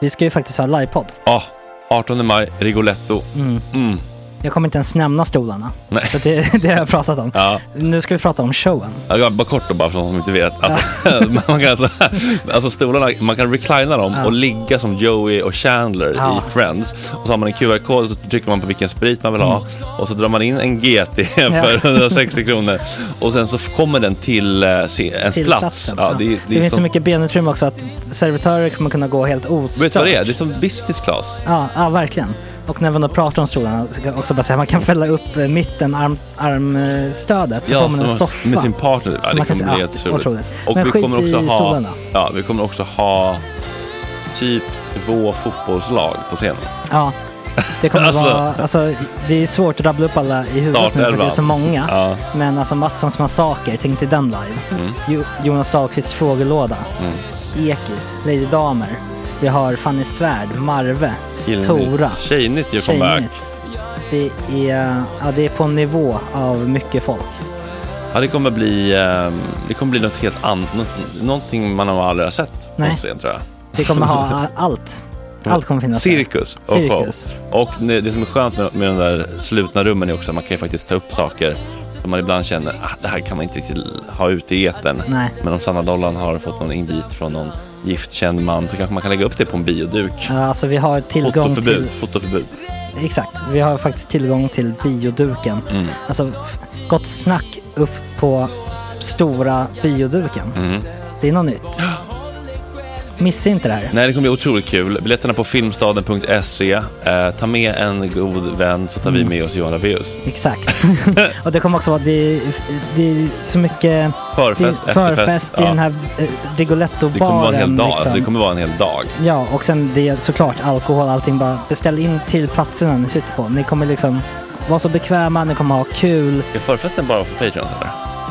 Vi ska ju faktiskt ha livepodd. Ja, 18 maj, Rigoletto. Jag kommer inte ens nämna stolarna. Nej. För det har jag pratat om. Ja. Nu ska vi prata om showen. Ja, bara kort då, bara för de som inte vet. Man kan alltså stolarna, man kan reclina dem och ligga som Joey och Chandler i Friends. Och så har man en QR-kod och så trycker man på vilken sprit man vill ha. Och så drar man in en GT för 160 kronor. Och sen så kommer den till ens plats. Ja, det finns så mycket benutrymme också att servitörer kommer kunna gå helt ostört. Vet du vad det är? Det är som business class. Ja, verkligen. Och när man då pratar om stolarna så kan jag också bara säga att man kan fälla upp mitten armstödet så får man en soffa med sin partner. Ja, det kommer bli helt otroligt. Och men vi kommer också stolarna. vi kommer också ha typ 2 fotbollslag på scenen. Ja. Det kommer vara, alltså det är svårt att rabbla upp alla i huvudet nu för det är så många. Ja. Men alltså Mattssons massaker, tänk till den live. Jonas Dahlqvists frågelåda. Ekis, Lady Damer. Vi har Fanny Svärd, Marve, Tora. Tjejnytt gör comeback. Det är på en nivå av mycket folk. Ja, det kommer bli något helt annat. Någonting man har aldrig sett på scen, tror jag. Det kommer ha allt. Allt kommer finnas. Cirkus. Och det som är skönt med de där slutna rummen är också att man kan ju faktiskt ta upp saker som man ibland känner det här kan man inte riktigt ha ute i etern. Nej. Men om Sanna Dollan har fått någon invit från någon giftkänd man så kanske man kan lägga upp det på en bioduk. Ja, alltså vi har tillgång till fotoförbud. Exakt, vi har faktiskt tillgång till bioduken. Alltså gott snack upp på stora bioduken. Det är något nytt. Missa inte det här. Nej, det kommer bli otroligt kul. Biljetterna på filmstaden.se. Ta med en god vän så tar vi med oss Johan Rabaeus. Exakt. Och det kommer också vara det är så mycket förfest i den här Rigoletto-baren. Det kommer vara en hel dag. Liksom. Det kommer vara en hel dag. Ja, och sen det är såklart alkohol, allting. Bara beställ in till platserna ni sitter på. Ni kommer liksom vara så bekväma, ni kommer ha kul. Är förfesten bara för Patreon eller?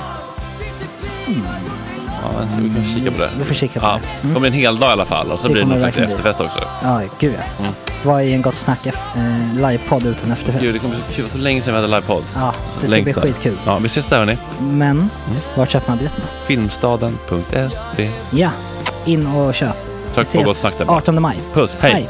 Ja, vi kan kika på det. Vi får kika på det. Det kommer en hel dag i alla fall. Och så blir det någon slags efterfest också. Ja, gud ja. Vad är en gott snack livepodd utan efterfest? Gud, det kommer bli så länge sedan vi hade livepodd. Ja, det ska bli skitkul. Ja, vi ses där hörni. Men, var köper man biljetterna? Filmstaden.se. Ja, in och köp. Tack på gott snack där. 18 maj. Puss, hej.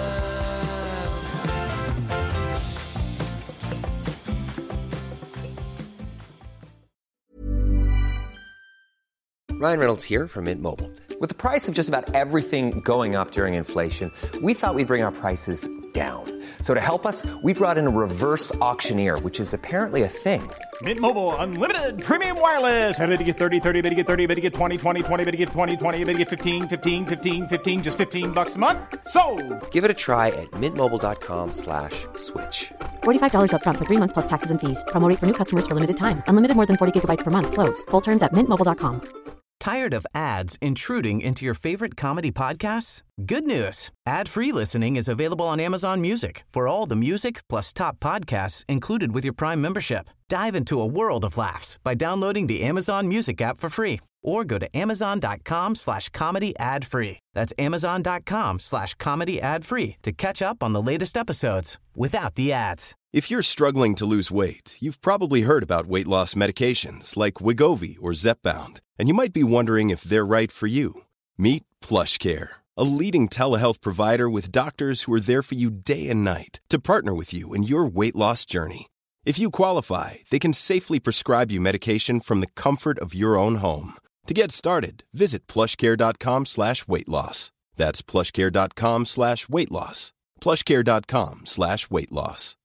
Ryan Reynolds here from Mint Mobile. With the price of just about everything going up during inflation, we thought we'd bring our prices down. So to help us, we brought in a reverse auctioneer, which is apparently a thing. Mint Mobile Unlimited Premium Wireless. How to get 30, 30, bit to get 30, bit to get 20, 20, 20, bit to get 20, 20, bit to get 15, 15, 15, 15, just $15 a month? Sold! Give it a try at mintmobile.com/switch. $45 up front for 3 months plus taxes and fees. Promo rate for new customers for limited time. Unlimited more than 40 gigabytes per month. Slows full terms at mintmobile.com. Tired of ads intruding into your favorite comedy podcasts? Good news. Ad-free listening is available on Amazon Music for all the music plus top podcasts included with your Prime membership. Dive into a world of laughs by downloading the Amazon Music app for free or go to amazon.com/comedy ad-free. That's amazon.com/comedy ad-free to catch up on the latest episodes without the ads. If you're struggling to lose weight, you've probably heard about weight loss medications like Wegovy or Zepbound, and you might be wondering if they're right for you. Meet PlushCare, a leading telehealth provider with doctors who are there for you day and night to partner with you in your weight loss journey. If you qualify, they can safely prescribe you medication from the comfort of your own home. To get started, visit plushcare.com/weightloss. That's plushcare.com/weightloss. plushcare.com/weightloss.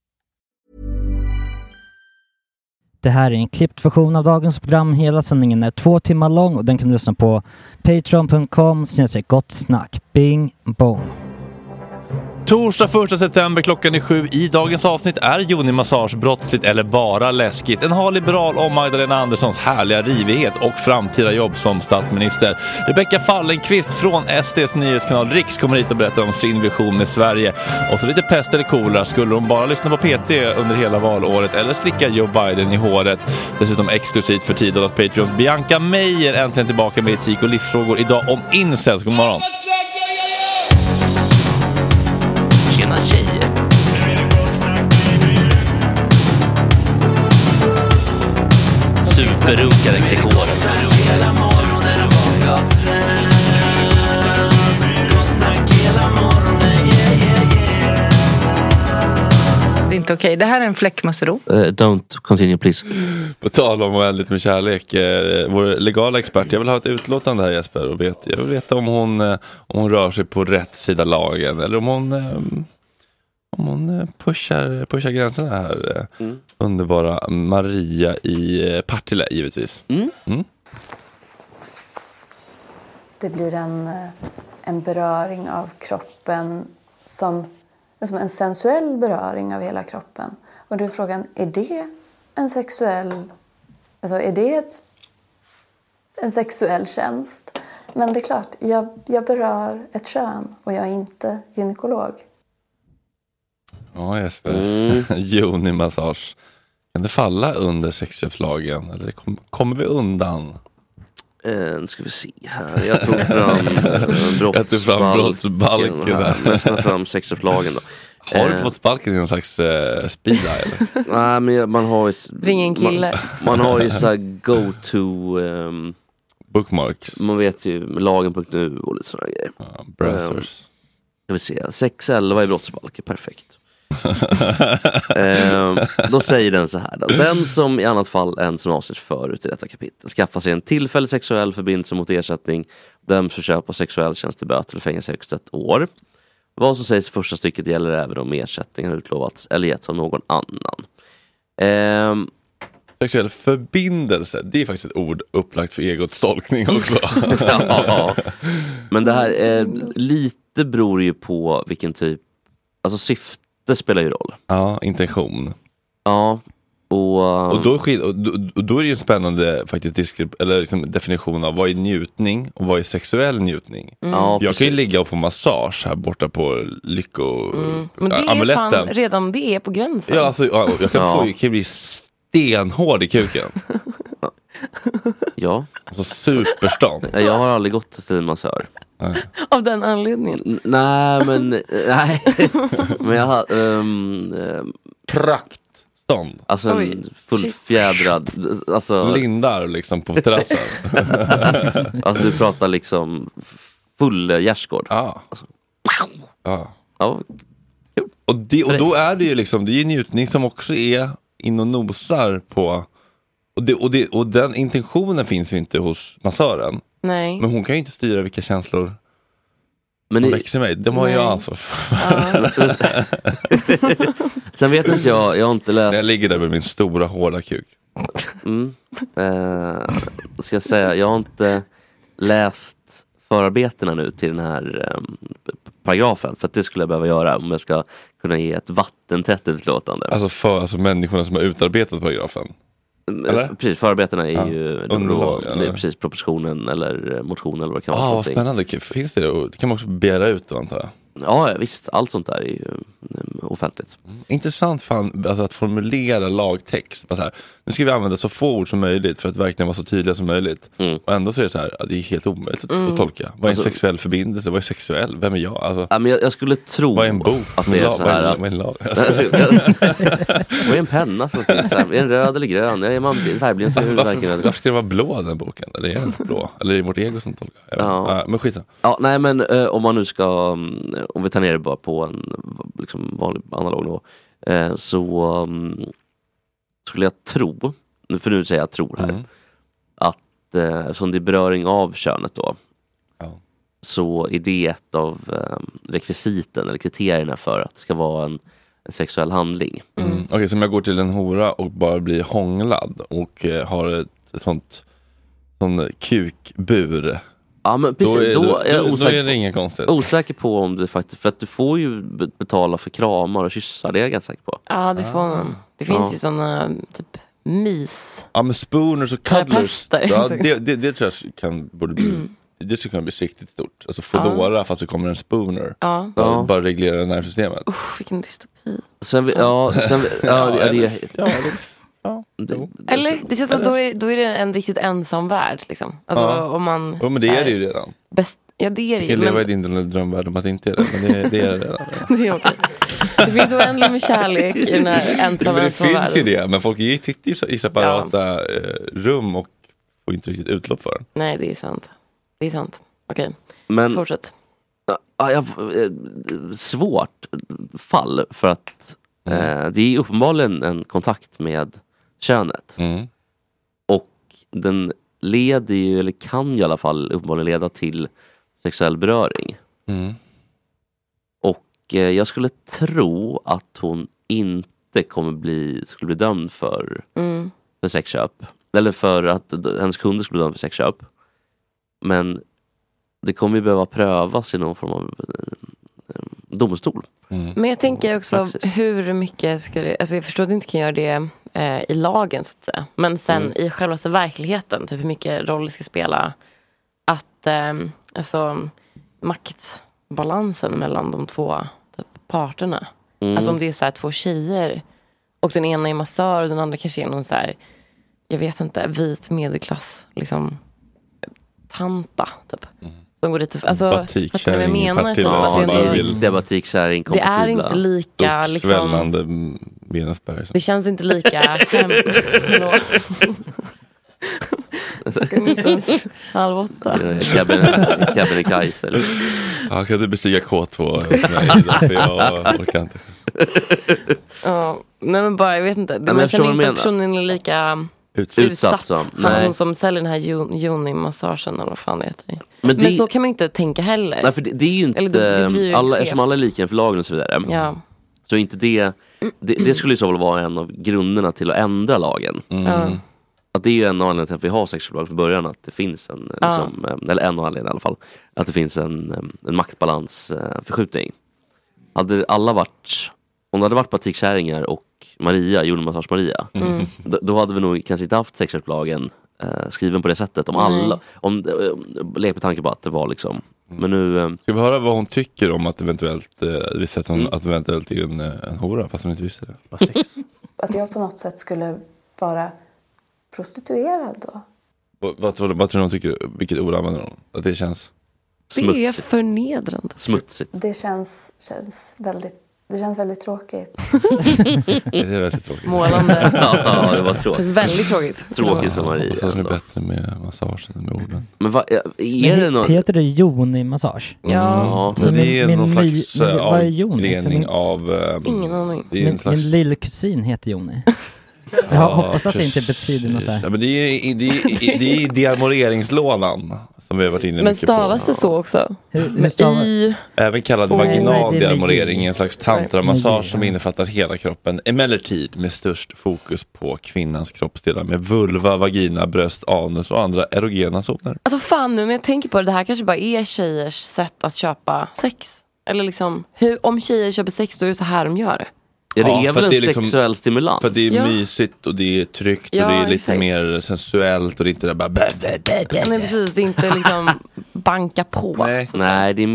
Det här är en klippt version av dagens program. Hela sändningen är 2 timmar lång och den kan du lyssna på patreon.com/gottsnack. Bing bong. Torsdag 1 september klockan är 7. I dagens avsnitt är Joni Massage brottsligt eller bara läskigt. En halliberal om Magdalena Anderssons härliga rivighet och framtida jobb som statsminister. Rebecca Fallenkvist från SDs nyhetskanal Riks kommer hit och berättar om sin vision med Sverige. Och så lite pest eller kolera. Skulle de bara lyssna på PT under hela valåret eller slicka Joe Biden i håret? Dessutom exklusivt för Tidallas Patreons. Bianca Meijer äntligen tillbaka med etik och livsfrågor idag om incels. God morgon. Tjena tjejer. Superrunkaren Gregor. Hela morgonen bakom gasen. Gott snack hela morgonen. inte okej. Det här är en fläckmussero. Don't continue please. På tal om oändligt med kärlek. Vår legala expert, jag vill ha ett utlåtande här Jesper. Och jag vill veta om hon rör sig på rätt sida lagen. Eller om hon pushar gränserna här. Underbara Maria i Partille givetvis. Det blir en beröring av kroppen som en sensuell beröring av hela kroppen. Och då är frågan, är det en sexuell... Alltså är det en sexuell tjänst? Men det är klart, jag berör ett kön och jag är inte gynekolog. Ja Jesper, Joni-massage. Kan det falla under sexköpslagen? Eller kommer vi undan? Nu ska vi se här. Jag tog fram brottsbalken där. Nästan fram sexköpslagen då. Har du brottsbalken i någon slags speeda eller? Nej, men man har ju... Ring en kille. Man har ju så här go-to... bookmarks. Man vet ju lagen.nu och lite sådana grejer. Browsers. Jag vill se. 611 i brottsbalken, perfekt. Då säger den så här då. Den som i annat fall än som avses förut i detta kapitel skaffar sig en tillfällig sexuell förbindelse mot ersättning döms för köp av sexuell tjänst till böter eller fängelse högst 1 år. Vad som sägs i första stycket gäller även om ersättningen har utlovats eller getts av någon annan. Sexuell förbindelse, det är faktiskt ett ord upplagt för egots tolkning också. Ja. Men det här lite beror ju på vilken typ, alltså syfte spelar ju roll. Ja, intention. Ja, och då är det ju en spännande faktiskt definition av vad är njutning och vad är sexuell njutning. Ja, jag kan ju ligga och få massage här borta på Men det är fan, redan det är på gränsen. Ja, alltså, jag kan bli stenhård i kuken. Ja. Alltså superstånd. Jag har aldrig gått till en massör. Av den anledningen? Nej. Men jag har praktstånd. Alltså en fullfjädrad, alltså lindar liksom på terrassen. Alltså du pratar liksom full gärdsgård. Ja. Alltså. Ja. Ja. Och då är det ju liksom, det är ju njutning som också är in och nosar på, och den intentionen finns ju inte hos massören. Nej. Men hon kan ju inte styra vilka känslor hon växer med. De har ju ansvar för. Sen vet inte jag har inte läst. Jag ligger där med min stora hårda kuk. Ska jag säga, jag har inte läst förarbetena nu till den här paragrafen, för att det skulle jag behöva göra om jag ska kunna ge ett vattentätt utlåtande. Alltså människorna som har utarbetat paragrafen. Eller? Precis, förarbetena är ju underlag, det är precis propositionen eller motionen eller vad det kan vara. Vad spännande. Finns det då? Det kan man också begära ut då, antar jag. Ja, visst. Allt sånt där är ju offentligt. Intressant alltså att formulera lagtext. Så här, nu ska vi använda så få ord som möjligt för att verkligen vara så tydliga som möjligt. Och ändå så är det så här, det är helt omöjligt att tolka. Vad är en sexuell förbindelse? Vad är sexuell? Vem är jag? Alltså, men jag skulle tro vad är en bok? Att det är så här. Vad är en lag? Vad är en penna för någonting? Är en röd eller grön? Är man färgblind så hur varför ska det vara blå den boken? Eller är den blå? Eller är det vårt ego som tolkar? Men skit. Ja, nej, men om man nu ska, om vi tar ner det bara på en liksom vanlig analog nivå, så skulle jag tro, för nu säger jag tror här, att som det är beröring av könet då, så är det ett av rekvisiten eller kriterierna för att det ska vara en sexuell handling. Okej, så om jag går till en hora och bara blir hånglad och har ett sån kukbur. Ja, men precis, då är det inget konstigt. Osäker på om det faktiskt, för att du får ju betala för kramar och kyssar, det är jag ganska säker på. Ja, det får man. Det finns ju sådana typ mys. Ja, men spooners och cuddlers. Ja, det tror jag borde bli. Det skulle kunna bli riktigt stort. Alltså Fodora fast så kommer en spooner. Bara reglera nervsystemet. Vilken dystopi. Eller det känns att då är det en riktigt ensam värld liksom. Alltså om man men det är det ju redan. Ja, det är det ju. Jag lever i din drömvärld om att det inte är det, men det är det redan. Det är okej. Det finns oändligt med kärlek i den här ensamma det finns ju det, men folk sitter ju i separata rum och får inte riktigt utlopp för. Nej, det är sant. Det är sant. Okej, fortsätt. Svårt fall, för att Det är uppenbarligen en kontakt med könet. Och den leder ju, eller kan i alla fall uppenbarligen leda till sexuell beröring. Och jag skulle tro att hon inte skulle bli dömd för sexköp. Eller för att hennes kunder skulle bli dömd för sexköp. Men det kommer ju behöva prövas i någon form av domstol. Men jag tänker också hur mycket ska det, alltså jag förstår att du inte kan göra det i lagen så att säga. Men sen i själva verkligheten, typ hur mycket roll det ska spela att alltså maktbalansen mellan de två typ, parterna. Alltså om det är så här 2 tjejer och den ena är massör och den andra kanske är någon så här, jag vet inte, vit medelklass liksom tanta typ. Som går dit alltså batikkärring det är inte lika liksom, svällande benasberg. Det känns inte lika halv 8. Kebnekaise. Ja, kan du bestiga K2 för jag orkar inte. Ja, men bara jag vet inte. Man känner inte att personen är lika utsatt som hon som säljer den här Joni-massagen eller vad fan det heter. Men så kan man inte tänka heller. Nej, för det är ju inte eftersom alla är lika inför lagen och så vidare. Ja. Så inte det skulle ju så väl vara en av grunderna till att ändra lagen. Att det är ju en anledning till att vi har sexköpslag från början, att det finns en liksom, eller en anledning i alla fall, att det finns en maktbalansförskjutning. Om det hade varit batikkärringar och Maria, Joni-massage Maria, då hade vi nog kanske inte haft sexköpslagen skriven på det sättet. Lek med tanke på att det var liksom. Men nu ska vi höra vad hon tycker om att eventuellt visst att hon att eventuellt är en hora fast hon inte visste det. Vad sex. Att jag på något sätt skulle vara prostituerad då. Vad tror du hon tycker? Vilket ord använder hon? Att det känns smutsigt. Det är förnedrande. Smutsigt. Det känns väldigt tråkigt. Det är väldigt tråkigt. Målande. Ja, det var tråkigt. Det är väldigt tråkigt. Tråkigt för Maria. Det är bättre med massagen än med orden. Men är det heter det Joni-massage? Ja. Det är någon slags avgrening av ingen aning. Min lillkusin heter Joni. Jag hoppas att det inte betyder något så här. Ja, men det är dearmoreringslådan som vi har varit inne men stavas det så också? Hur stavas? Även kallad vaginal dearmorering, en slags tantramassage som innefattar hela kroppen. Emellertid med störst fokus på kvinnans kroppsdelar med vulva, vagina, bröst, anus och andra erogena zoner. Alltså fan nu, men jag tänker på det här kanske bara är tjejers sätt att köpa sex. Eller liksom, om tjejer köper sex då är det så här de gör det. Ja, det är väl en sexuell stimulans. För det är mysigt och det är tryggt och det är lite mer sensuellt och det är inte det bara nej precis, det är inte liksom banka på. Nej, det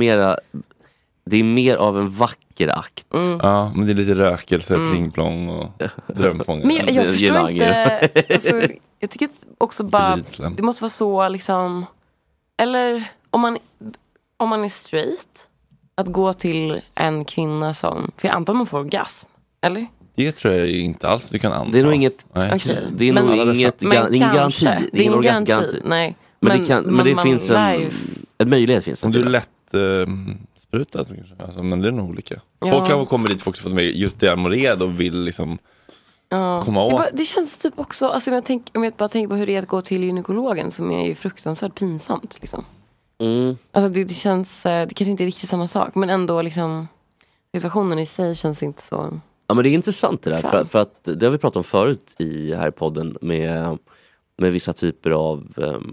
är mer av en vacker akt. Ja, men det är lite rökelse, plingplong och drömfångare. Men jag förstår inte alltså, jag tycker också bara det måste vara så liksom, eller om man är straight att gå till en kvinna som, för jag antar man får orgasm. Eller? Det tror jag inte alls du kan anta. Det är nog inget det är nog ingen garanti. Det är ingen garanti. Nej. Men det finns en möjlighet finns det. Om du är lätt sprutad alltså, men det är nog olika. Folk kanske kommer dit folk som fått med just det Mored och vill liksom komma åt. Det känns typ också alltså, om jag bara tänker på hur det är att gå till gynekologen som är ju fruktansvärt pinsamt liksom. Alltså det känns det kanske inte är riktigt samma sak men ändå liksom situationen i sig känns inte så. Ja men det är intressant det där för att det har vi pratat om förut i här podden med vissa typer av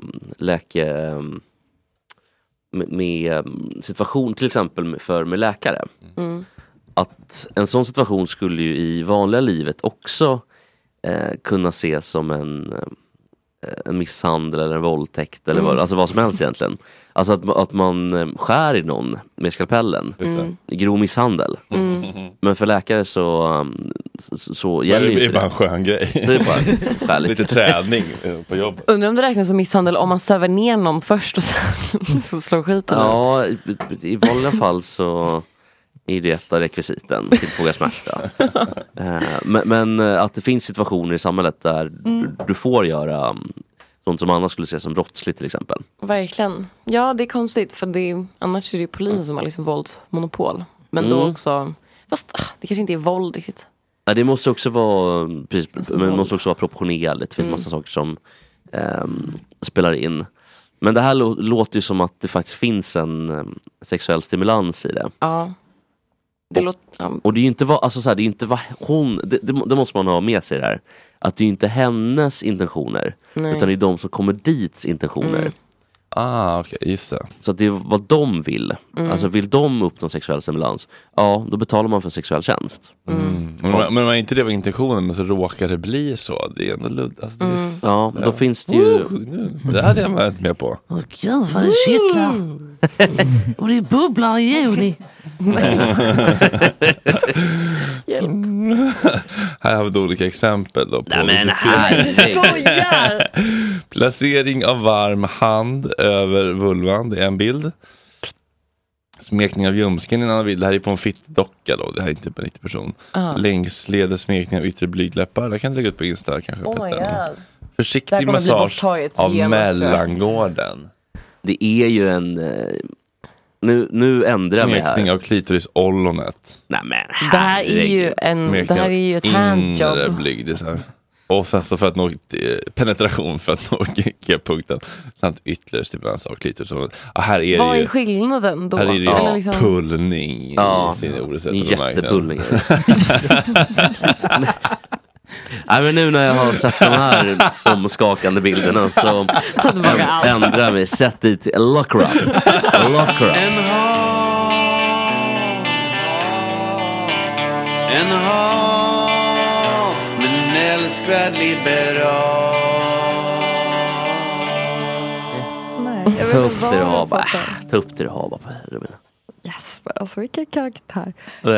med situation till exempel med läkare. Att en sån situation skulle ju i vanliga livet också kunna ses som en misshandel eller en våldtäkt eller alltså vad som helst egentligen. Alltså att man skär i någon med skalpellen. Grov misshandel. Men för läkare så gäller ju inte det. Det är bara en skön grej. Det är bara lite träning på jobb. Undrar om det räknas som misshandel om man söver ner någon först och sen så slår skiten. Ja, i vanliga fall så är det ett av rekvisiten till foga smärta. Men att det finns situationer i samhället där du får göra sånt som annars skulle ses som brottsligt till exempel. Verkligen. Ja, det är konstigt för annars är det ju polisen som har liksom våldsmonopol. Men då också, fast det kanske inte är våld riktigt. Ja, det måste också vara precis, men det måste också vara proportionerligt. Det finns massa saker som spelar in. Men det här låter ju som att det faktiskt finns en sexuell stimulans i det. Ja. Och det är ju inte vad, alltså så här, det är inte vad hon, det måste man ha med sig där. Att det är ju inte hennes intentioner, utan det är de som kommer dit intentioner. Okej, just det. Så att det är vad de vill. Alltså vill de uppnå sexuell stimulans, ja, då betalar man för sexuell tjänst. Men om inte det var intentionen, men så råkar det bli så. Det är ändå ludd. Alltså, ja, men då finns det ju... Det hade jag varit med på. Åh gud, vad det kittlar. Och det bubblar i juni. Hjälp. Här har vi olika exempel då på. Nej, men här skojar. Placering av varm hand över vulvan, det är en bild. Smekning av ljumsken i en annan bild. Det här är på en fittdocka då. Det här är inte på en riktig person. Längsledes smekning av yttre blygdläppar. Det kan du lägga ut på Insta kanske. Försiktig massage av mellangården. Det är ju en... Nu ändrar jag mig här. Smekning av klitorisollonet. Nej, men det här är ju ett handjobb. Blygdis här. Och sen så för att nå penetration för att nå G-punkten samt ytterligare stimulans av klitoris. Här är vad är skillnaden då? Här är det eller liksom... pullning i sin ordsätt. Jättepullning. Nej, men nu när jag har sett de här omskakande bilderna så ändrar jag mig. Sätt dit lock up. Älskvärd liberal. Ta upp det du har bara. Ta upp det du har bara. Jesper, alltså vilken karaktär.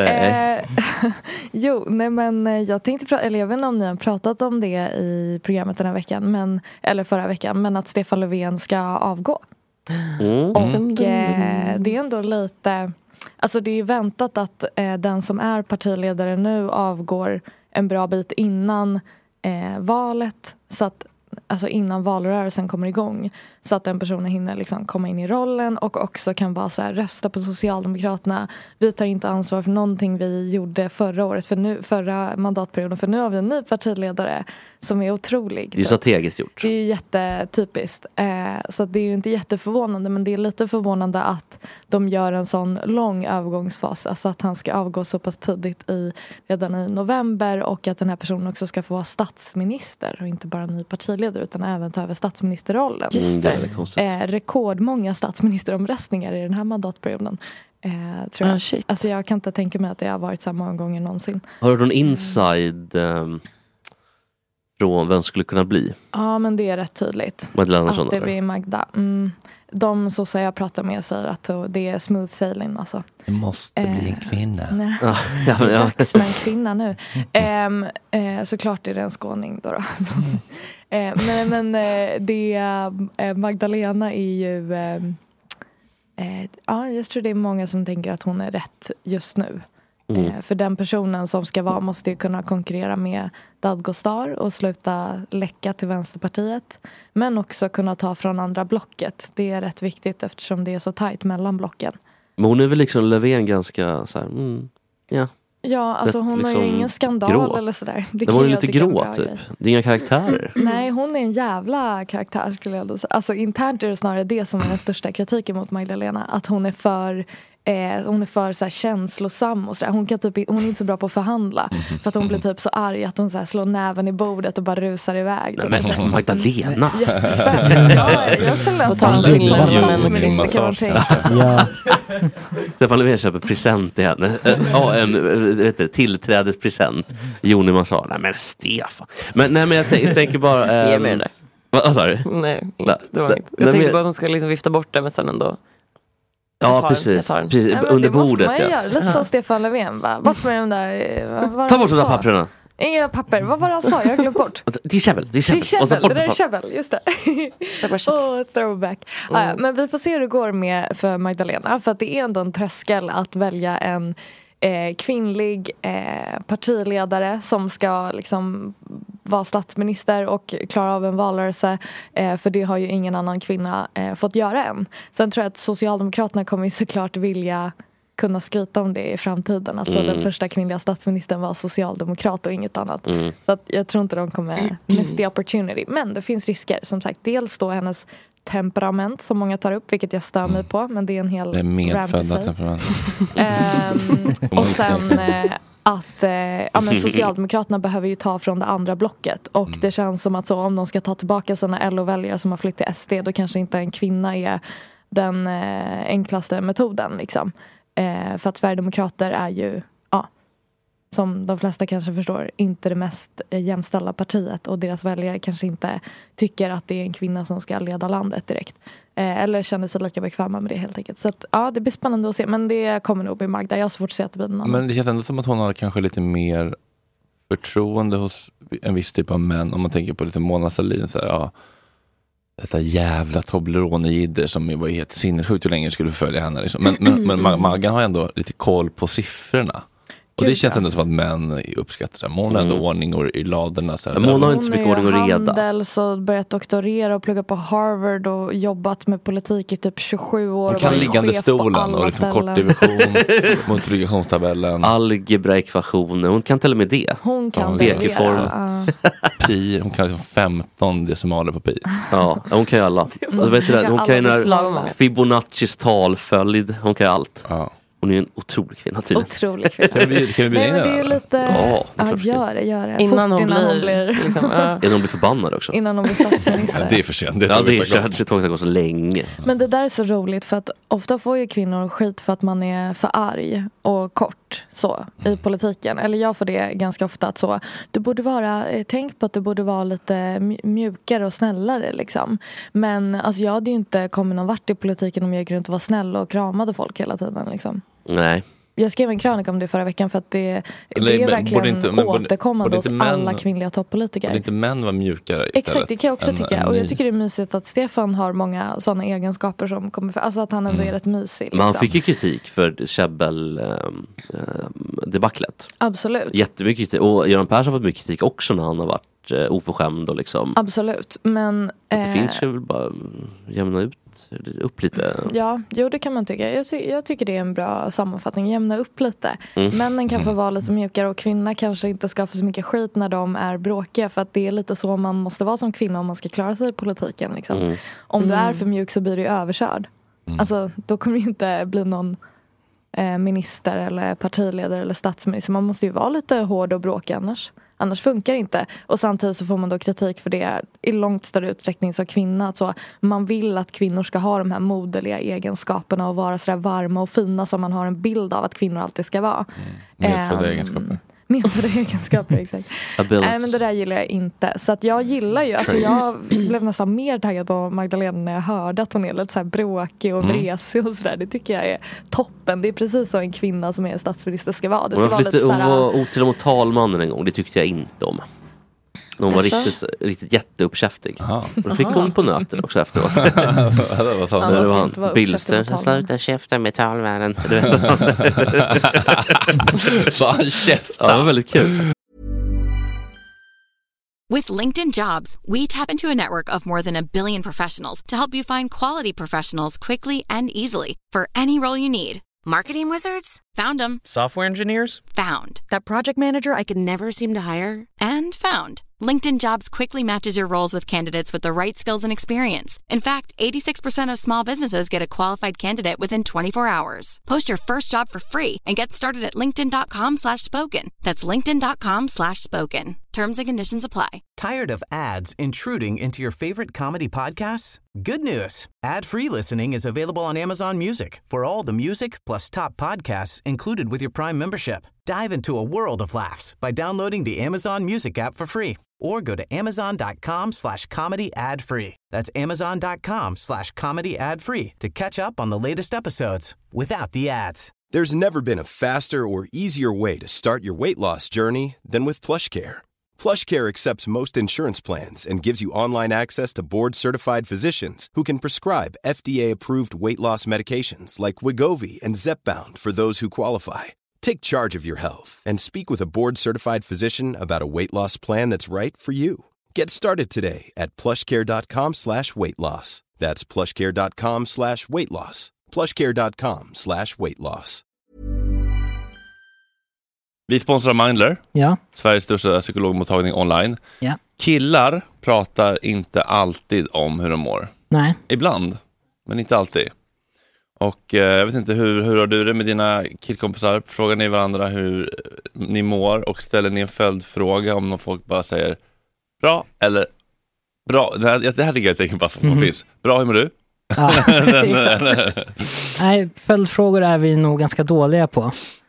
Nej. Jag tänkte eller jag vet inte om ni har pratat om det i programmet den här veckan, eller förra veckan, men att Stefan Löfven ska avgå. Och det är ändå lite, alltså det är ju väntat att den som är partiledare nu avgår en bra bit innan valet, så att, alltså innan valrörelsen kommer igång, så att den personen hinner liksom komma in i rollen och också kan vara så här, rösta på Socialdemokraterna. Vi tar inte ansvar för någonting vi gjorde förra året, förra mandatperioden, för nu har vi en ny partiledare som är otrolig. Det är strategiskt gjort. Det är ju jättetypiskt. Så det är ju inte jätteförvånande, men det är lite förvånande att de gör en sån lång övergångsfas. Alltså att han ska avgå så pass tidigt redan i november, och att den här personen också ska få vara statsminister och inte bara ny partiledare utan även ta över statsministerrollen. Just det. Rekordmånga statsministeromröstningar i den här mandatperioden. Tror jag. Alltså jag kan inte tänka mig att det har varit så många gånger någonsin. Har du någon inside från vem skulle kunna bli? Ja, men det är rätt tydligt. Att det blir Magda. De så jag pratar med säger att det är smooth sailing. Alltså. Det måste bli en kvinna. Nej. Det är dags med en kvinna nu. Såklart är det en skåning då. Men Magdalena är ju... jag tror det är många som tänker att hon är rätt just nu. För den personen som ska vara måste ju kunna konkurrera med Dadgostar och sluta läcka till Vänsterpartiet, men också kunna ta från andra blocket. Det är rätt viktigt eftersom det är så tajt mellan blocken. Men hon är väl liksom Löfven ganska så här, ja. Ja, alltså hon liksom har ju ingen skandal grå. eller sådär. Det var ju lite grå typ. Det är inga karaktärer. Nej, hon är en jävla karaktär skulle jag säga. Alltså internt är det snarare det som är den största kritiken mot Magdalena. Att hon är för så här känslosam och så där. Hon är inte så bra på att förhandla. För att hon blir typ så arg att hon så här slår näven i bordet och bara rusar iväg. Men Magdalena. Jättespännande. Jag känner att han är statsminister kan man tänka sig. Stefan Löfven köper present till henne. En tillträdespresent. Joni sa, nej men Stefan. Men jag tänker bara... Ge mig det där. Vad sa du? Nej, det var inte. Jag tänkte bara att hon skulle liksom vifta bort det, men sen ändå... Ja, precis. Under bordet, ja. Göra. Lite som Stefan Löfven, va? Bort med de där... Ta bort de där papperna. Inga papper. Vad var det han sa? Jag har glömt bort. Det är käbbel. Det där är käbbel, just det. Throwback. Men vi får se hur det går för Magdalena. För att det är ändå en tröskel att välja en kvinnlig partiledare som ska liksom vara statsminister och klara av en valrörelse, för det har ju ingen annan kvinna fått göra än. Sen tror jag att Socialdemokraterna kommer såklart vilja kunna skryta om det i framtiden. Alltså den första kvinnliga statsministern var socialdemokrat och inget annat. Så att jag tror inte de kommer miss the opportunity. Men det finns risker, som sagt. Dels då hennes temperament som många tar upp, vilket jag stör mig på, men det är en hel medfödda temperament. Och sen att men Socialdemokraterna behöver ju ta från det andra blocket, och det känns som att så, om de ska ta tillbaka sina LO-väljare som har flytt till SD, då kanske inte en kvinna är den enklaste metoden liksom. För att Sverigedemokrater är ju, som de flesta kanske förstår, inte det mest jämställda partiet, och deras väljare kanske inte tycker att det är en kvinna som ska leda landet direkt. Eller känner sig lika bekväma med det helt enkelt. Så att, det blir spännande att se, men det kommer nog bli Magda. Jag har svårt att se att det blir någon annan. Men det känns ändå som att hon har kanske lite mer förtroende hos en viss typ av män, om man tänker på lite Mona Sahlin så här, detta jävla Toblerone-jidder som var helt sinnessjukt hur länge skulle förfölja henne liksom. Men Maggan har ändå lite koll på siffrorna. Och det känns ändå som att män uppskattar det. Mona har ändå ordning i ladorna. Mona har inte så mycket ordning och reda. Handel, så börjat doktorera och plugga på Harvard och jobbat med politik i typ 27 år. Hon kan liggande stolen och liksom kortdivision, multiplikationstabellen. Algebra-ekvationer, hon kan till och med det. Hon kan Pekeform. Pi, hon kan liksom 15 decimaler på pi. Ja, hon kan ju alla. Hon kan ju när Fibonaccis talföljd, hon kan ju allt. Ja. Hon är en otrolig kvinna tydligen. Otrolig kvinna. Kan vi bjuda in det är ju lite... gör det. Innan hon blir... Liksom, innan hon blir förbannad också. Innan hon blir statsminister. Det är för sent. Det är kört. Det tog så länge. Men det där är så roligt, för att ofta får ju kvinnor skit för att man är för arg och kort så i politiken. Eller jag får det ganska ofta, att så, du borde vara, tänk på att du borde vara lite mjukare och snällare liksom. Men alltså, jag hade ju inte kommit någon vart i politiken om jag gick runt och var snäll och kramade folk hela tiden liksom. Nej. Jag skrev en krönika om det förra veckan, för att det är verkligen återkommande hos alla kvinnliga toppolitiker. Borde inte män vara mjukare istället? Exakt, det kan jag också tycka. Och jag tycker det är mysigt att Stefan har många sådana egenskaper som kommer, alltså att han ändå är rätt mysig. Liksom. Men han fick ju kritik för Käbbel-debaclet. Absolut. Jättemycket kritik. Och Göran Persson har fått mycket kritik också när han har varit oförskämd och liksom. Absolut, men det finns ju väl bara jämna ut upp lite. Ja, jo, det kan man tycka. Jag tycker det är en bra sammanfattning. Jämna upp lite. Männen kan få vara lite mjukare, och kvinnor kanske inte ska få så mycket skit när de är bråkiga, för att det är lite så man måste vara som kvinna om man ska klara sig i politiken liksom. Om du är för mjuk så blir du överkörd. Alltså, då kommer det inte bli någon minister eller partiledare eller statsminister. Man måste ju vara lite hård och bråkig annars funkar det inte. Och samtidigt så får man då kritik för det i långt större utsträckning som kvinna. Att så, man vill att kvinnor ska ha de här moderliga egenskaperna och vara sådär varma och fina som man har en bild av att kvinnor alltid ska vara. Medfödda egenskaper. Medfödda egenskaper, exakt. Nej, men det där gillar jag inte. Så att jag gillar ju, alltså jag blev nästan mer taggad på Magdalena när jag hörde att hon är lite så här bråkig och vresig och sådär. Det tycker jag är toppen. Det är precis så en kvinna som är statsminister ska vara. Det ska vara lite hon var otrevlig mot talmannen en gång, det tyckte jag inte om. Hon var riktigt jätteuppkäftig. Och då fick hon på nöten också efteråt. Vad sa hon? Det var han, Billster. Sluta käfta med talmannen. Så han käfta. Ja, det var väldigt kul. With LinkedIn Jobs, we tap into a network of more than 1 billion professionals to help you find quality professionals quickly and easily for any role you need. Marketing wizards? Found them. Software engineers? Found. That project manager I could never seem to hire? And found. LinkedIn Jobs quickly matches your roles with candidates with the right skills and experience. In fact, 86% of small businesses get a qualified candidate within 24 hours. Post your first job for free and get started at linkedin.com/spoken. That's linkedin.com/spoken. Terms and conditions apply. Tired of ads intruding into your favorite comedy podcasts? Good news. Ad-free listening is available on Amazon Music for all the music plus top podcasts included with your Prime membership. Dive into a world of laughs by downloading the Amazon Music app for free or go to amazon.com/comedy ad-free. That's amazon.com/comedy ad-free to catch up on the latest episodes without the ads. There's never been a faster or easier way to start your weight loss journey than with PlushCare. PlushCare accepts most insurance plans and gives you online access to board-certified physicians who can prescribe FDA-approved weight loss medications like Wegovy and Zepbound for those who qualify. Take charge of your health and speak with a board-certified physician about a weight loss plan that's right for you. Get started today at plushcare.com/weightloss. That's plushcare.com/weightloss. plushcare.com/weightloss. Vi sponsrar Mindler. Ja. Sveriges största psykologmottagning online. Ja. Killar pratar inte alltid om hur de mår. Nej. Ibland, men inte alltid. Och jag vet inte, hur har du det med dina killkompisar? Frågar ni varandra hur ni mår och ställer ni en följdfråga om någon folk bara säger bra eller bra? Det här tycker jag tänker bara som kompis. Bra, hur mår du? Ja, exakt. Nej, följdfrågor är vi nog ganska dåliga på.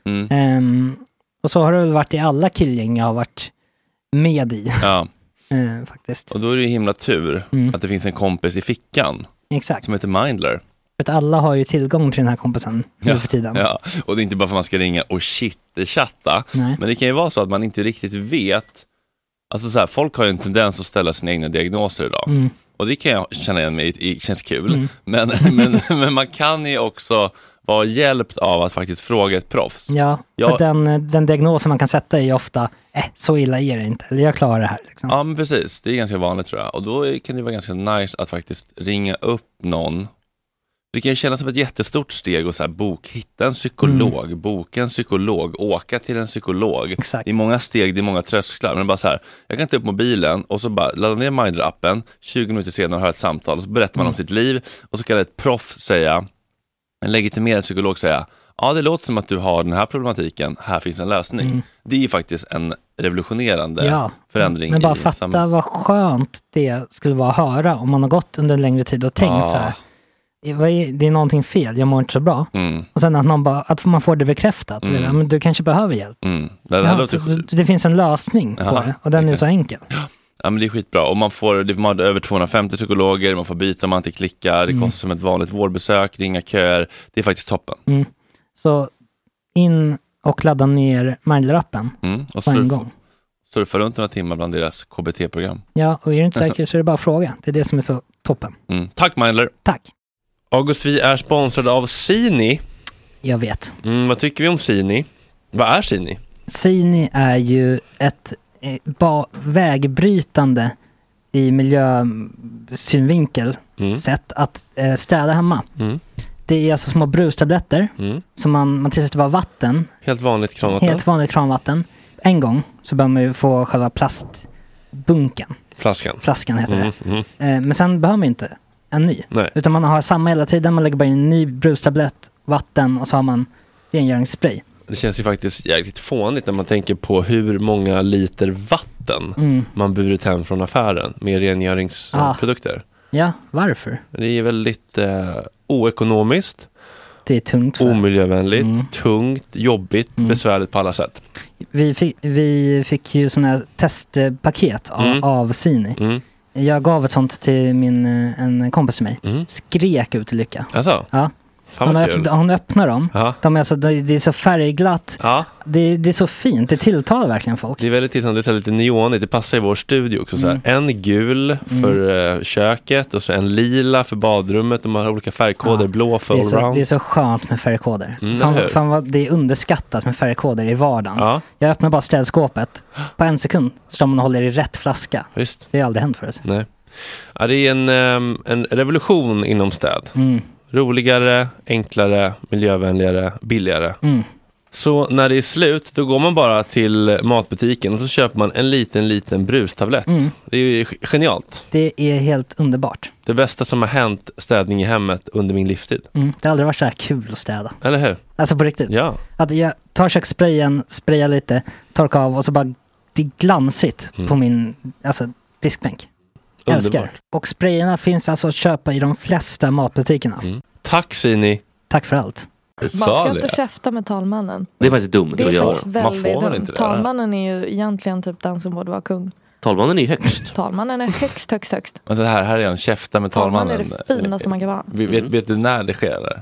Och så har det väl varit i alla killgäng jag har varit med i. Ja. Faktiskt. Och då är det ju himla tur att det finns en kompis i fickan. Exakt. Som heter Mindler. För att alla har ju tillgång till den här kompisen nu för tiden. Ja, och det är inte bara för att man ska ringa och chatta. Nej. Men det kan ju vara så att man inte riktigt vet. Alltså så här, folk har ju en tendens att ställa sina egna diagnoser idag. Och det kan jag känna igen mig, det känns kul. Men man kan ju också vara hjälpt av att faktiskt fråga ett proffs. Ja, för den diagnosen man kan sätta är ofta så illa är det inte, eller jag klarar det här. Liksom. Ja, men precis. Det är ganska vanligt tror jag. Och då kan det vara ganska nice att faktiskt ringa upp någon. Det kan ju kännas som ett jättestort steg och så här, hitta en psykolog, boka en psykolog, åka till en psykolog. Exakt. Det är många steg, det är många trösklar. Men bara så här, jag kan ta upp mobilen och så bara ladda ner Mindler-appen, 20 minuter senare har ett samtal och så berättar man om sitt liv och så kan ett proff säga, en legitimerad psykolog säga, ja det låter som att du har den här problematiken, här finns en lösning. Det är ju faktiskt en revolutionerande förändring. Men bara fatta vad skönt det skulle vara att höra om man har gått under en längre tid och tänkt så här. Det är någonting fel, jag mår inte så bra. Och sen att man får det bekräftat. Men du kanske behöver hjälp. Det finns en lösning på det. Och den är så enkel. Ja, men det är skitbra. Och man har över 250 psykologer, man får byta, man inte klickar. Det kostar som ett vanligt vårdbesök, ringa köer. Det är faktiskt toppen. Så in och ladda ner Mindler-appen och på en gång. Surfa runt några timmar bland deras KBT-program. Ja, och är du inte säker så är det bara fråga. Det är det som är så toppen. Tack Mindler. Tack. August, vi är sponsrade av Sini. Jag vet. Vad tycker vi om Sini? Vad är Sini? Sini är ju ett vägbrytande i miljösynvinkel sätt att städa hemma. Det är alltså små brustabletter som man tillsätter bara vatten. Helt vanligt kranvatten. En gång så bör man ju få själva plastbunken. Flaskan heter det. Men sen behöver man ju inte en ny. Nej. Utan man har samma hela tiden. Man lägger bara in en ny brustablett, vatten och så har man rengöringsspray. Det känns ju faktiskt jäkligt fånigt när man tänker på hur många liter vatten man burit hem från affären med rengöringsprodukter. Ja, varför? Det är väldigt oekonomiskt. Det är tungt. Omiljövänligt, tungt, jobbigt, besvärligt på alla sätt. Vi fick ju sådana här testpaket av Sini. Jag gav ett sånt till en kompis till mig. Skrek ut i lycka. Alltså? Ja. Hon öppnar dem. De är alltså, det är så färgglatt. Det är så fint. Det tilltalar verkligen folk. Det är väldigt tilltalande. Det är lite neonigt. Det passar i vår studio också. Så här. En gul för köket och så en lila för badrummet. De har olika färgkoder. Blå för allround. Det är så skönt med färgkoder. Det är underskattat med färgkoder i vardagen. Jag öppnar bara städskåpet. På en sekund står man och håller i rätt flaska. Visst. Det har aldrig hänt förut. Nej. Ja, det är en revolution inom städ. Roligare, enklare, miljövänligare, billigare. Så när det är slut, då går man bara till matbutiken och så köper man en liten brustablett. Det är ju genialt. Det är helt underbart. Det bästa som har hänt städning i hemmet under min livstid. Det har aldrig varit så här kul att städa. Eller hur? Alltså på riktigt. Ja. Att jag tar kökssprayen, sprayar lite, torkar av och så bara det är glansigt på min diskbänk. Älskar. Och sprayerna finns alltså att köpa i de flesta matbutikerna. Tack Sini. Tack för allt. Man ska inte käfta med talmannen. Det är faktiskt dumt att göra. Man får väl inte det. Talmannen är ju egentligen typ den som borde vara kung. Talmannen är ju högst. Talmannen är högst. Alltså här är en käfta med talmannen. Talmannen är det finaste man kan vara. Vet du när det sker eller?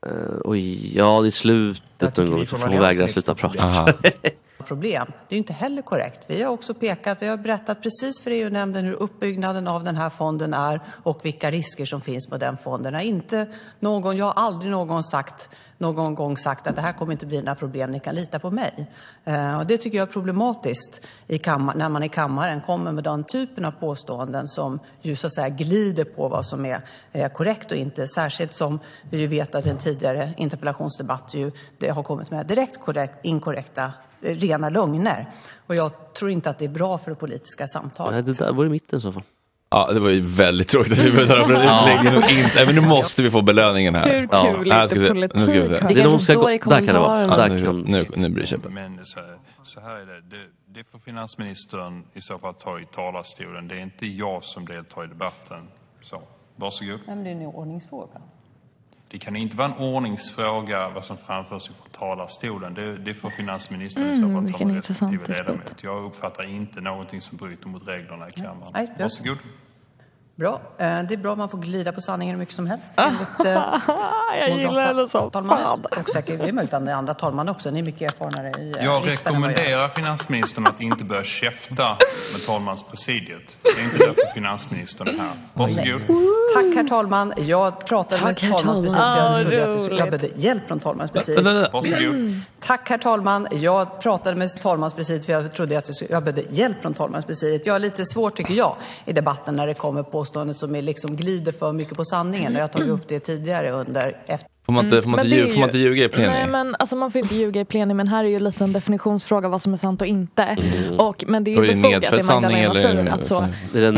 Ja, det är slutet någon gång. För man vägrar sluta prata. Problem. Det är ju inte heller korrekt. Vi har berättat precis för EU-nämnden hur uppbyggnaden av den här fonden är och vilka risker som finns med den fonden. Jag har aldrig någon sagt någon gång sagt att det här kommer inte bli några problem, ni kan lita på mig. Och det tycker jag är problematiskt när man i kammaren kommer med den typen av påståenden som ju så att säga glider på vad som är korrekt och inte. Särskilt som vi ju vet att en tidigare interpellationsdebatt ju det har kommit med direkt inkorrekta rena lögner. Och jag tror inte att det är bra för det politiska samtalet. Nej, det där var i mitten så fall. Ja, det var ju väldigt tråkigt att vi behövde höra från utläggningen och inte. Men nu måste vi få belöningen här. Hur kul är inte politik? Det kanske står i kommentarerna. Nu blir det käppen. Men så här är det får finansministern i så fall ta i talarstolen. Det är inte jag som deltar i debatten. Så, varsågod. Men det är en ordningsfråga. Det kan inte vara en ordningsfråga vad som framförs från talarstolen. Det får finansministern i så fall ta med respektive ledamot. Jag uppfattar inte någonting som bryter mot reglerna i kammaren. Nej, varsågod. Bra. Det är bra att man får glida på sanningen hur mycket som helst. Jag gillar det så. Och säkert, det är möjligt att ni andra talman också. Ni är mycket erfarnare i jag rekommenderar finansministern att inte börja käfta med talmanspresidiet. Det är inte därför finansministern är här. Varsågod. Tack herr talman. Jag pratade med talmanspresidiet. Jag behövde hjälp från talmanspresidiet. Varsågod. Tack herr talman. Jag pratade med talmanspresidiet för jag trodde att jag behövde hjälp från talmanspresidiet. Jag är lite svårt tycker jag i debatten när det kommer påståendet som är liksom glider för mycket på sanningen. Jag har tagit upp det tidigare under Får man inte ljuga i plenum? Nej, men alltså man får inte ljuga i plenum, men här är ju lite en definitionsfråga vad som är sant och inte. Men det är ju befogat det Magdalena säger att så.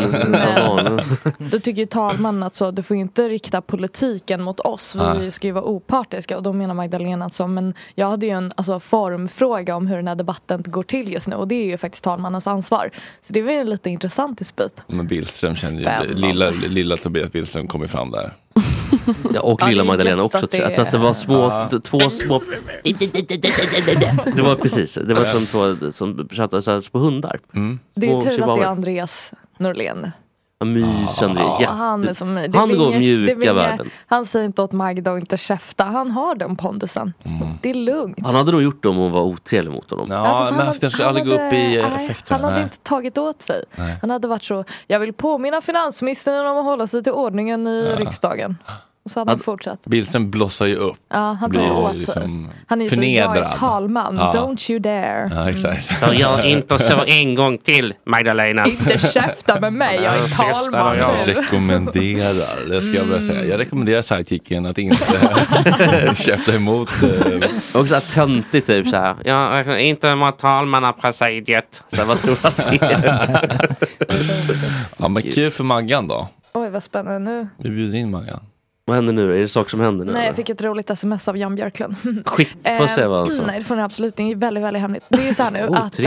Då tycker ju talmannen att så, du får ju inte rikta politiken mot oss. Vi ska ju vara opartiska och då menar Magdalena att så, men jag hade ju en formfråga om hur den här debatten går till just nu och det är ju faktiskt talmannens ansvar. Så det är väl lite intressant i spit. Men Billström känner ju, lilla Tobias Billström kommer fram där. Ja, och lilla Magdalena också. Jag tror att det var två små... Det var precis. Det var som två som pratade så här på hundar. Det är tur att det är Andreas Norlén. Mys Andreas. Han är som han går mjuka världen. Han säger inte åt Magda och inte käfta. Han har den pondusen. Det är lugnt. Han hade nog gjort det om hon var otrevlig mot honom. Ja, men han kanske aldrig gå upp i effekterna. Han hade inte tagit åt sig. Nej. Han hade varit så, jag vill påminna finansministern om att hålla sig till ordningen i riksdagen. Och så hade han fortsatt. Bildström blossar ju upp. Ja, han tar åt sig. Liksom han är ju förnedrad. Så, jag är talman, don't you dare. Ja, exakt. Så jag inte så en gång till, Magdalena. Inte käfta med mig, jag är talman nu. Jag rekommenderar, det ska jag börja säga. Jag rekommenderar sidekicken att inte käfta emot. Och så här töntigt typ så här. Jag inte mot talmannapresidiet. Så vad tror du att det är? Ja, men kul för Maggan då. Oj, vad spännande nu. Vi bjuder in Maggan. Vad händer nu? Är det saker som händer nu? Nej, jag fick ett roligt sms av Jan Björklund. Får se vad han sa. Nej, det får ni absolut. Det är väldigt, väldigt hemligt. Det är ju så här nu att...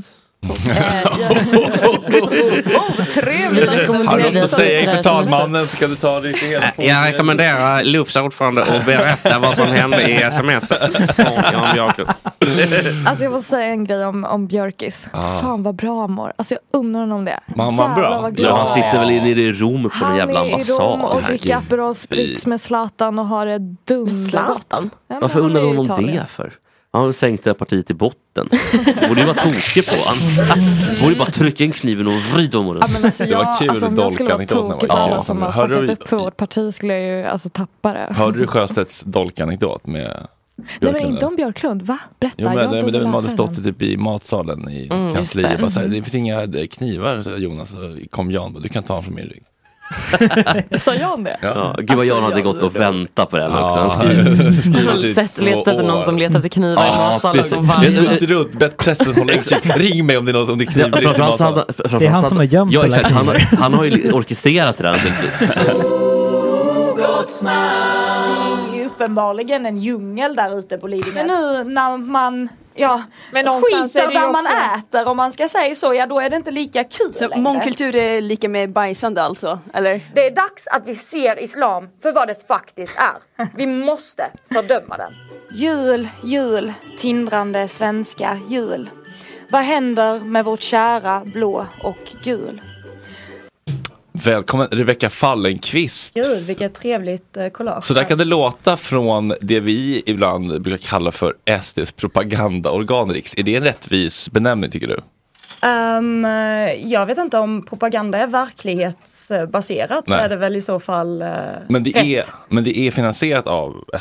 Trevligt. Har du något att säga inför talmannen så kan du ta det lite hela på. Jag rekommenderar Lufs ordförande att berätta vad som hände i sms. Alltså jag måste säga en grej om Björkis. Fan vad bra han mår. Alltså jag undrar honom det. Mamma bra. Ja, han sitter väl inne i Rom på en jävla ambassad. Han är i Rom och dricker Aperol Spritz med Zlatan och har det dundergott. Varför undrar du honom det för? Han har sänkt det partiet i botten. Borde ju vara tokig på han. Borde ju bara trycka in kniven och vrida om den. Ja, men alltså det var kul alltså, om jag skulle vara tokig på alla som har fuckat upp för vårt parti skulle jag ju alltså tappa det. Hörde du Sjöstedts dolkanekdot med Nej, men inte om Björklund, va? Berätta, jo, men, jag de hade stått typ i matsalen i kansliet. Det. Det finns inga knivar, så Jonas. Så kom Jan, du kan ta från min rygg. Sa Jan det? Ja, gud vad Jan hade gått och väntat på den också. Han letar efter någon som letar efter knivar i matsalen. Runt, bett pressen hålla exakt. Ring mig om det är något om det kniv. Det är han som har gömt ja, exakt, han har ju orkestrerat det där. Det är uppenbarligen en djungel där ute på Lidingö. Men nu när man skiter där man äter, om man ska säga så, ja då är det inte lika kul så längre. Mångkultur är lika med bajsande alltså, eller? Det är dags att vi ser islam för vad det faktiskt är. Vi måste fördöma den. Jul, tindrande svenska jul. Vad händer med vårt kära blå och gul? Välkommen Rebecka Fallenkvist. Gud, vilket trevligt collage. Så där kan det låta från det vi ibland brukar kalla för SDs propagandaorgan Riks. Är det en rättvis benämning tycker du? Jag vet inte om propaganda är verklighetsbaserat. Nej. Så är det väl i så fall men det är finansierat av SD?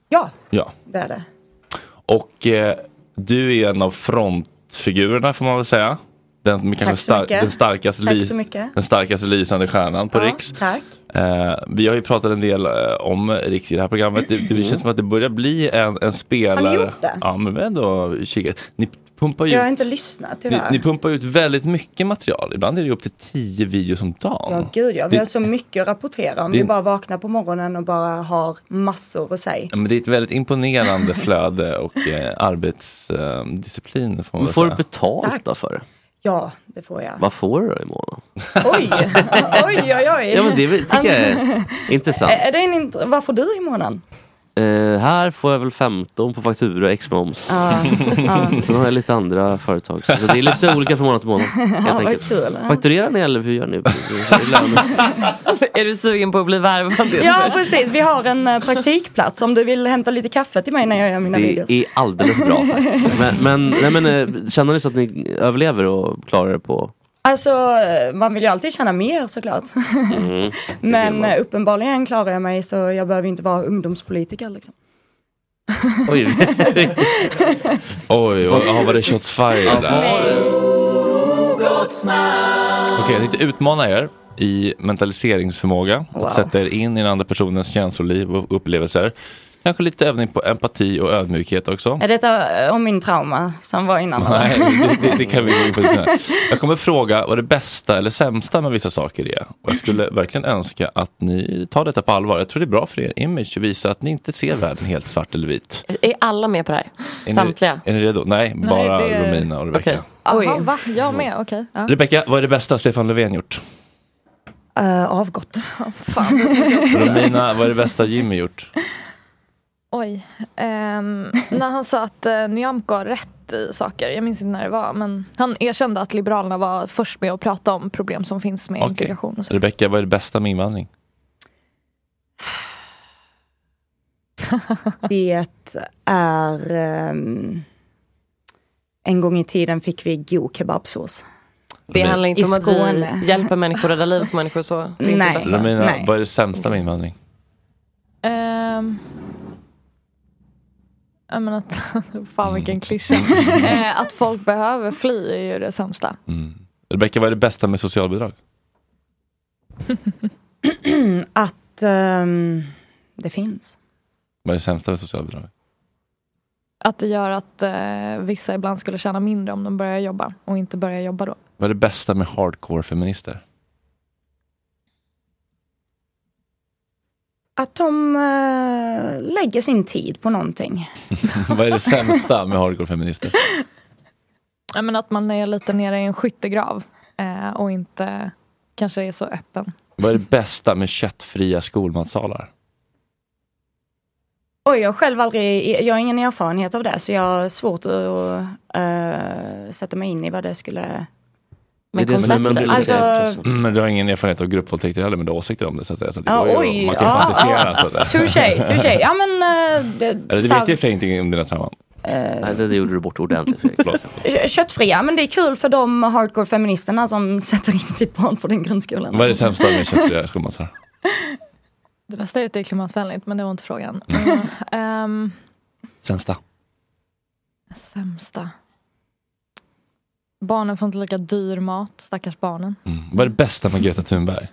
Ja, Ja. det är det. Och du är en av frontfigurerna får man väl säga. Den starkaste lysande stjärnan på Riks. Tack. Vi har ju pratat en del om Riks i det här programmet. Det känns som att det börjar bli en spelare. Har ni gjort det? Ja, men ändå kika. Ni pumpar ju Jag har inte lyssnat tyvärr. Ni pumpar ut väldigt mycket material. Ibland är det upp till 10 videos om dagen. Ja, gud ja. Vi har så mycket att rapportera om. Vi bara vaknar på morgonen och bara har massor att säga. Ja, men det är ett väldigt imponerande flöde och arbetsdisciplin. Får du betalt för det? Ja, det får jag. Vad får du då i månaden? Oj. Ja, men det tycker jag är intressant. Vad får du i månaden? Här får jag väl 15 på faktura X-moms. Så har jag lite andra företag. Så det är lite olika från månad till månad. Vad kul. Fakturerar ni eller hur gör ni? Är du sugen på att bli värvad? Ja, precis. Vi har en praktikplats om du vill hämta lite kaffe till mig när jag gör mina videos. Det är alldeles bra. Men känner ni så att ni överlever och klarar det på? Alltså, man vill ju alltid tjäna mer såklart. Men uppenbarligen klarar jag mig så jag behöver inte vara ungdomspolitiker liksom. Oj, var det shots fired där? Okej, jag tänkte utmana er i mentaliseringsförmåga. Att sätta er in i den andra personens känsloliv och upplevelser. Kanske lite övning på empati och ödmjukhet också. Är detta om min trauma som var innan? Nej, det kan vi gå in på lite. Jag kommer fråga vad det bästa eller sämsta med vissa saker är. Och jag skulle verkligen önska att ni tar detta på allvar. Jag tror det är bra för er image att visa att ni inte ser världen helt svart eller vit. Är alla med på det här? Samtliga? Är ni redo? Nej, bara Romina och Rebecca. Jaha, va? Jag med? Okej. Ja. Rebecca, vad är det bästa Stefan Löfven gjort? Avgått. Fan. Romina, vad är det bästa Jimmy gjort? Oj, när han sa att Nyamko har rätt i saker, jag minns inte när det var, men han erkände att Liberalerna var först med att prata om problem som finns med integration och så. Rebecca, vad är det bästa med invandring? Det är en gång i tiden fick vi god kebabsås. Det handlar inte om att vi hjälper människor, rädda livet på människor så. Det är inte bästa. Romina, vad är det sämsta med invandring? Jag menar att, fan vilken klyscha. Att folk behöver fly är ju det sämsta. Rebecca, vad är det bästa med socialbidrag? Att det finns. Vad är det sämsta med socialbidrag? Att det gör att vissa ibland skulle tjäna mindre om de börjar jobba och inte börjar jobba då. Vad är det bästa med hardcore feminister? Att de lägger sin tid på någonting. Vad är det sämsta med hardcore feminister? Jag menar att man är lite nere i en skyttegrav och inte kanske är så öppen. Vad är det bästa med köttfria skolmatsalar? Oj, jag har ingen erfarenhet av det så jag har svårt att sätta mig in i vad det skulle... Men du har ingen erfarenhet av gruppvåldtäkter heller, men du har åsikter om det så att säga. Så att man kan fantisera. Touché. Ja, men... du vet ju för ingenting om dina trauman. Nej, det gjorde du bort ordentligt. Köttfria, men det är kul för de hardcore feministerna som sätter in sitt barn på den grundskolan. Vad är det sämsta med köttfria skolmatsalar? Det bästa är att det är klimatvänligt, men det var inte frågan. Sämsta. Barnen får inte lika dyr mat, stackars barnen. Vad är det bästa med Greta Thunberg?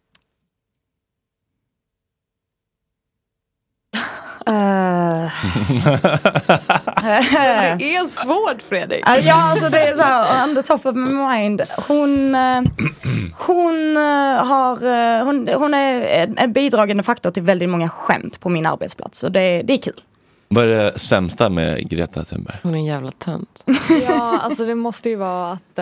Det är svårt, Fredrik. Ja, alltså det är så här, on the top of my mind. Hon är en bidragande faktor till väldigt många skämt på min arbetsplats. Och det är kul. Vad är det sämsta med Greta Thunberg? Hon är en jävla tönt. Ja, alltså det måste ju vara att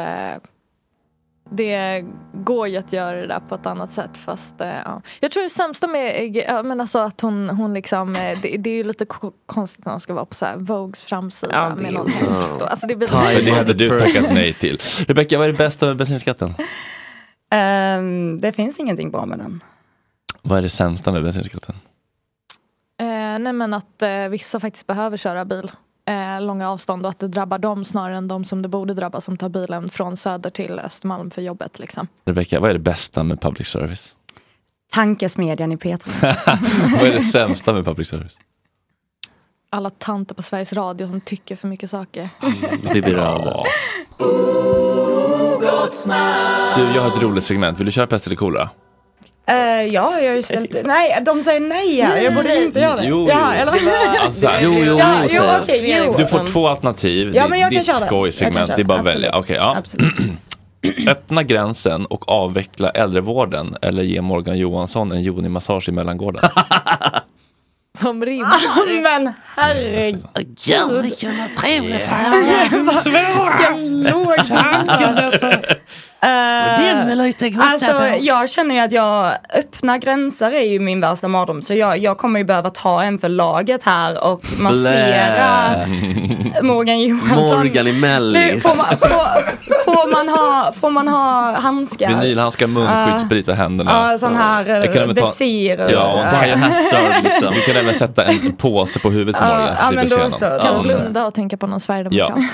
det går ju att göra det där på ett annat sätt. Fast ja. Jag tror det sämsta med men alltså att hon liksom det är ju lite konstigt när hon ska vara på så här Vogues framsida med någon häst. Och, alltså det blir det hade du tackat nej till. Rebecca, vad är det bästa med bensinskatten? Det finns ingenting bra med den. Vad är det sämsta med bensinskatten? Nej, men att vissa faktiskt behöver köra bil långa avstånd och att det drabbar dem snarare än de som det borde drabba som tar bilen från Söder till Östermalm för jobbet liksom. Rebecca, vad är det bästa med public service? Tankesmedjan i Petra. Vad är det sämsta med public service? alla tanter på Sveriges Radio som tycker för mycket saker. Vi blir röda. Du, jag har ett roligt segment. Vill du köra pest eller kolera? Ja, jag har ju ställt... Nej, de säger nej här. Jag borde inte göra det. Jo. Alltså, jo. Du får 2 alternativ. Ja, men jag ditt kan köra skojsegment. Det är bara att välja. Okej, ja. Öppna gränsen och avveckla äldrevården eller ge Morgan Johansson en Joni-massage i mellangården. De rimmar. Men herregud. Vilken trevlig alltså jag känner ju att öppna gränser är ju min värsta mardröm. Så jag kommer ju behöva ta en för laget här och massera Morgan Johansson. Morgan i Mellis. Får man ha handskar? Vinylhandskar, munskyddssprit i händerna. Ja, sån här visir. Ja, och biohazard liksom. Vi kan även sätta en påse på huvudet på Morgan. Ja, men då så. Kan blunda och tänka på någon sverigedemokrat.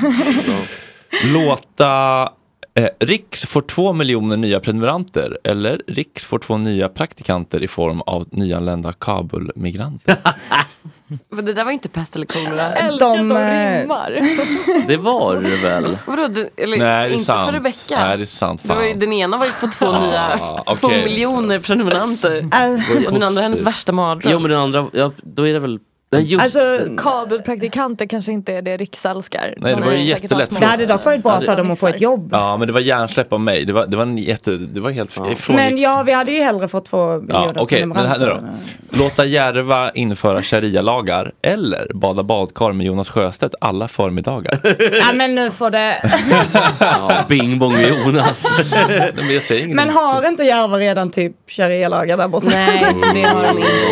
Låta Riks får 2 miljoner nya prenumeranter eller Riks får 2 nya praktikanter i form av nyanlända kabelmigranter. Men det där var inte pest eller kolera. Jag älskar att de rimmar. Det var det väl. Vadå? Eller, nej, det är inte sant. för Rebecca. Nej, det är sant. Det var ju, den ena var ju på 2 miljoner prenumeranter. Och den andra hennes värsta mardröm. Jo, men den andra, då är det väl... Alltså kabelpraktikanter kanske inte är det Riks älskar. Nej, det var ju jättelätt. Det hade dock varit bra för dem att få ett jobb. Ja, men det var hjärnsläpp av mig. Det var helt men ja, vi hade ju hellre fått 2 miljoner. Okej, men här nu då. Låta Järva införa sharia-lagar eller bada badkar med Jonas Sjöstedt alla förmiddagar. Ja, men nu får det... Bing bong med Jonas. Men jag säger men har inte Järva redan typ sharia-lagar där borta? Nej, det har de inte.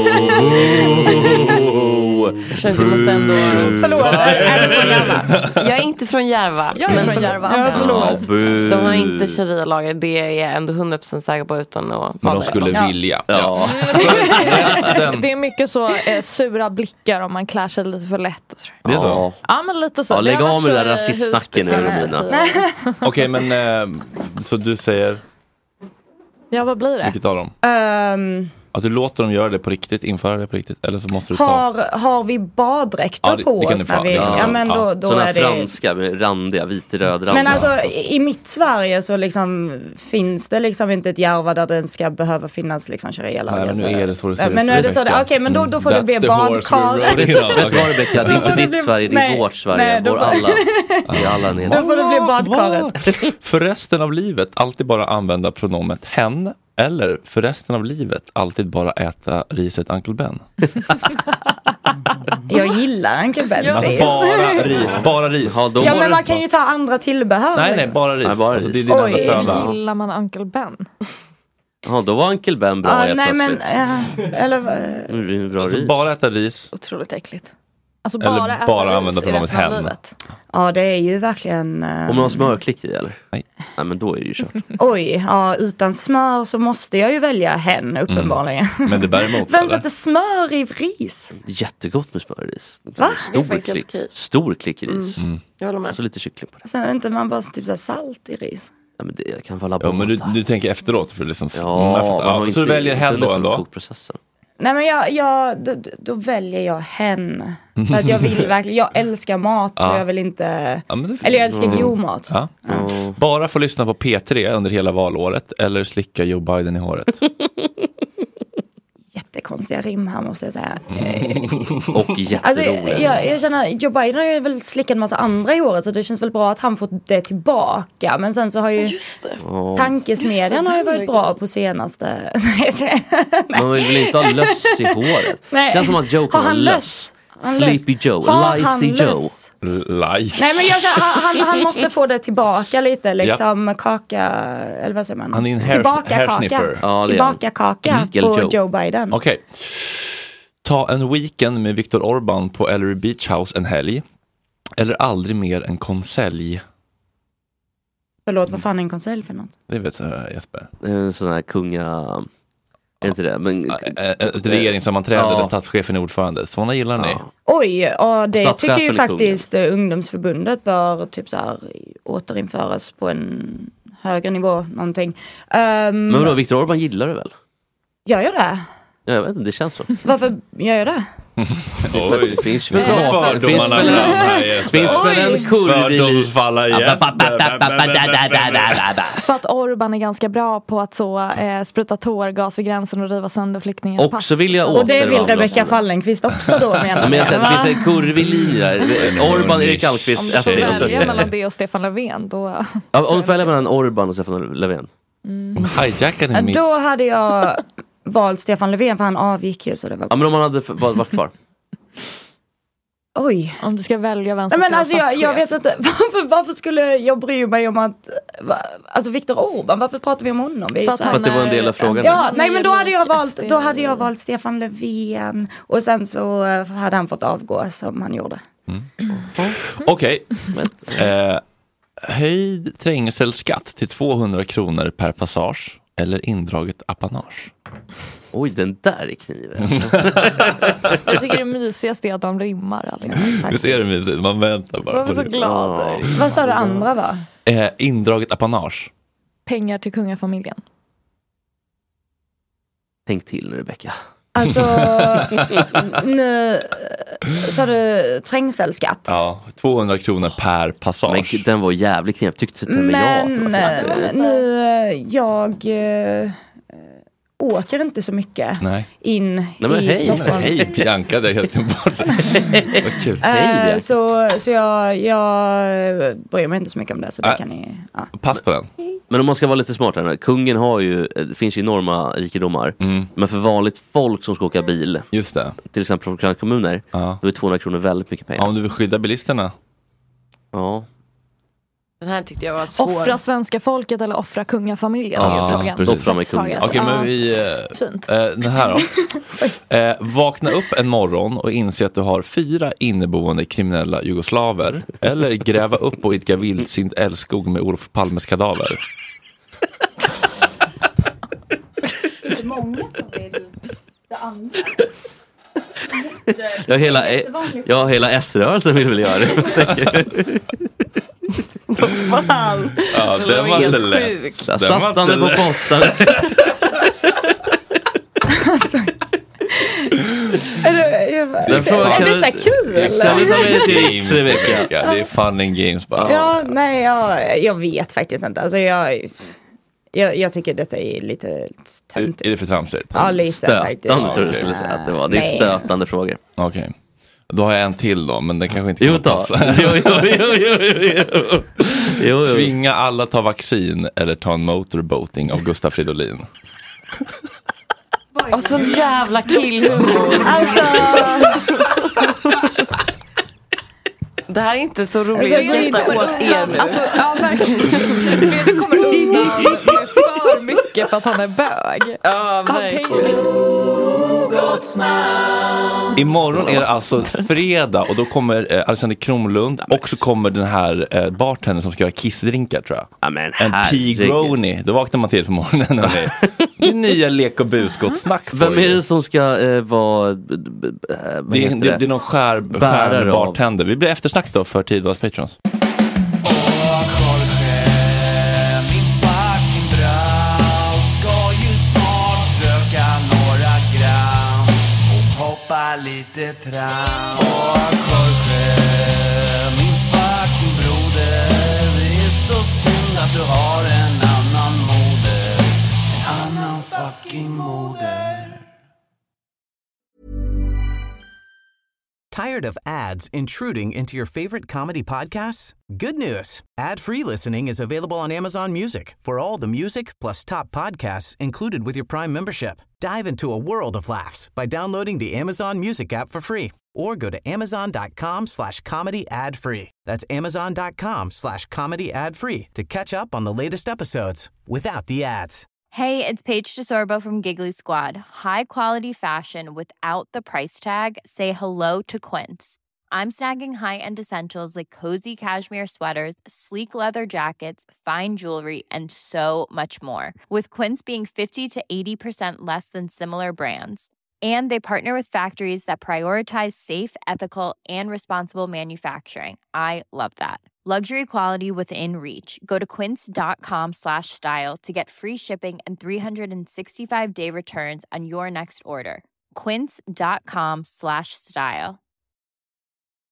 Jag känner inte måste ändå... Förlåt, är du från Järva? Jag är inte från Järva. Jag är från Järva. De har inte sharia-lagar. Det är jag ändå 100% säker på utan att... Men de skulle vilja. Ja. Det är mycket så sura blickar om man klär sig lite för lätt. Och så. Det är så? Ja, men lite så. Ja, lägg av med det där rasistsnacken nu. Okej, men så du säger... Ja, vad blir det? Vilket av dem? Att du låter dem göra det på riktigt, införa det på riktigt, eller så måste du ta... Har vi baddräkter på oss när vi... Ja, men då sådana är det... franska med randiga, vitröd randiga. Men alltså i mitt Sverige så liksom finns det liksom inte ett Järva där det ska behöva finnas liksom sharia-lagar. Nej, men nu är det så det ser ut. Men nu är det så det... Okej, men då får det bli badkar. Vet du vad, Rebecca? Det är inte ditt Sverige, det är vårt Sverige. Vår alla. Vi är alla nere. Då får det bli badkaret. För resten av livet alltid bara använda pronomet hen. Eller för resten av livet alltid bara äta riset Uncle Ben. Jag gillar Uncle Ben's ris. Alltså bara ris. Ja, men man kan ju ta andra tillbehör. Nej, bara ris. Nej, bara alltså, ris. det är din enda föda. Gillar man Uncle Ben? Ja, då var Uncle Ben bra helt plötsligt. Eller... Bra alltså, ris. bara äta ris. Otroligt äckligt. Alltså eller bara använda pronomet hen. Ja, det är ju verkligen... Om man har smörklick i, eller? Nej, men då är det ju kört. Oj, ja, utan smör så måste jag ju välja hen, uppenbarligen. Men det bär emot. Vem sätter smör i ris? Jättegott med smör i ris. Va? Stor klick i ris. Jag håller med. Och så lite kyckling på det. Sen inte man bara typ så här salt i ris. Ja, men det kan vara men du tänker efteråt för liksom... Ja, så du väljer hen då ändå? Nej, men då väljer jag hen. För att jag vill verkligen, jag älskar mat så jag vill inte, eller jag älskar god mat. Ja. Bara få lyssna på P3 under hela valåret eller slicka Joe Biden i håret. Jättekonstiga rim här måste jag säga. Och jätteroliga. Alltså, jag känner, Joe Biden har ju väl slickat en massa andra i året så det känns väl bra att han fått det tillbaka. Men sen så har ju tankesmedjan har ju varit bra på senaste. Man vill väl inte ha löss i håret. Nej. Känns som att Joe kan ha löss. Sleepy Joe, Lazy Joe. Nej, men han måste få det tillbaka lite liksom kaka, eller vad säger man? Han är en tillbaka kaka på Joe Biden. Okej. Ta en weekend med Viktor Orbán på Ellery Beach House en helg. Eller aldrig mer en konselj. Förlåt, vad fan är en konselj för något? Det vet Jesper. Det är en sån här kunga... Är inte det? Men... Ett regeringssammanträde där statschefen är ordförande. Sådana gillar ni. Oj, och det tycker ju faktiskt ungdomsförbundet bör typ så här återinföras på en högre nivå, någonting. Men vadå, Viktor Orbán gillar det väl? Gör jag det? Jag vet inte, det känns så. Varför gör jag det? Oj, finns väl en kurv för att Orban är ganska bra på att spruta tårgas vid gränsen och riva sönder flyktingar. Och så vill jag och det vill Rebecka Fallenkvist också då, menar men jag säger att det finns en kurvig linje. Orban, Erik Almqvist, om du får välja mellan det och Stefan Löfven då... Om du får välja mellan Orban och Stefan Löfven. Då hade jag valt Stefan Löfven, för han avgick ju, så det var... Ja, men om han hade varit kvar. Oj. Om du ska välja vem som men ska alltså jag vet inte, varför skulle jag bry mig om att, alltså Viktor Orban, varför pratar vi om honom? För att det var en del av frågan. Ja, nej, men då hade jag valt Stefan Löfven, och sen så hade han fått avgå som han gjorde. Okej. Höjd trängselskatt till 200 kronor per passage eller indraget apanage. Oj, den där är kniven. Jag tycker det mysigaste är att de rimmar. Visst är det mysigt? Man väntar bara. Jag var så glad. Vad sa du andra va? Indraget apanage. Pengar till kungafamiljen. Tänk till nu, Rebecka. Alltså, nu sa du trängselskatt. Ja, 200 kronor per passage. Men den var jävligt knep, tyckte jag. Men jag åker inte så mycket in i Stockholm. Hej Bianca, det är helt bort. Vad kul. Hej, så jag bryr mig inte så mycket om det, så det kan ni... Ja. Pass på den. Men om man ska vara lite smartare, kungen har ju, det finns ju enorma rikedomar, men för vanligt folk som ska åka bil, just det, till exempel från kranskommuner, då är 200 kronor väldigt mycket pengar. Ja, om du vill skydda bilisterna. Ja. Den här tyckte jag var svår. Offra svenska folket eller offra kungafamiljen? Offra med kungen. Okej, men fint. Den här då. Vakna upp en morgon och inse att du har 4 inneboende kriminella jugoslaver, eller gräva upp och idka vildsint älskog med Olof Palmes kadaver. Det är många som vill det andra. Hela S-rörelsen vill väl göra det. Fan. Ja, det var inte lätt. Satt han på botten. Alltså. Är detta kul? Kan vi ta med till X, Rebecka? Det är fun and games bara. Ja, nej, jag vet faktiskt inte. Alltså jag tycker detta är lite töntigt. Är det för tramsigt? Ja, lite stötande tror jag skulle säga att det var. Det är stötande frågor. Okej. Då har jag en till då, men den kanske inte kan passa. Jo. Tvinga alla ta vaccin eller ta en motorboating av Gustaf Fridolin. Och sån jävla killhumor. Alltså... Det här är inte så roligt. Jag skrattar åt er nu. Alltså, ja, verkligen. Fredrik kommer undan för mycket för att han är bög. Ja, verkligen. Imorgon är det alltså fredag och då kommer Alexander Kronlund och så kommer den här bartendern som ska göra kissdrinkar, tror jag. Amen, en Tigroni. Då vaknar man till på morgonen. Det är nya lek- och busgott-snack. Vem är det som ska vara det är någon skär bartender. Vi blir eftersnack då för Tidvaras Patrons. Lite tram och Jorge, min fucking broder. Det är så synd att du har en annan moder. En annan fucking moder. Tired of ads intruding into your favorite comedy podcasts? Good news. Ad-free listening is available on Amazon Music for all the music plus top podcasts included with your Prime membership. Dive into a world of laughs by downloading the Amazon Music app for free or go to amazon.com/comedy ad-free. That's amazon.com/comedy ad-free to catch up on the latest episodes without the ads. Hey, it's Paige DeSorbo from Giggly Squad. High quality fashion without the price tag. Say hello to Quince. I'm snagging high-end essentials like cozy cashmere sweaters, sleek leather jackets, fine jewelry, and so much more. With Quince being 50 to 80% less than similar brands. And they partner with factories that prioritize safe, ethical, and responsible manufacturing. I love that. Luxury quality within reach. Go to quince.com/style to get free shipping and 365-day returns on your next order. quince.com/style.